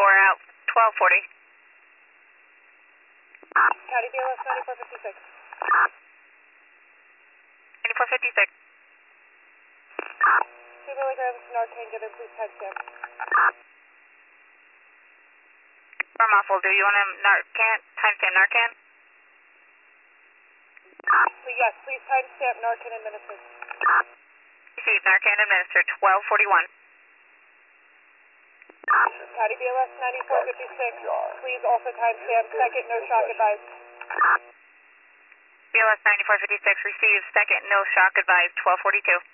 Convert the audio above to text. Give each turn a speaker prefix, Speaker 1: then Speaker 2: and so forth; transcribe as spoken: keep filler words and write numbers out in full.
Speaker 1: ninety-four out, twelve forty.
Speaker 2: County B L S ninety-four fifty-six.
Speaker 1: ninety-four fifty-six.
Speaker 2: two milligrams Narcan given, please timestamp.
Speaker 1: We're muffled. Do you want to Narcan? Timestamp Narcan?
Speaker 2: Please, yes, please timestamp Narcan administered.
Speaker 1: Received. Narcan administered. twelve forty-one.
Speaker 2: County B L S ninety-four fifty-six. Please also timestamp second, no shock advised.
Speaker 1: B L S ninety-four fifty-six received. Second, no shock advised. twelve forty-two.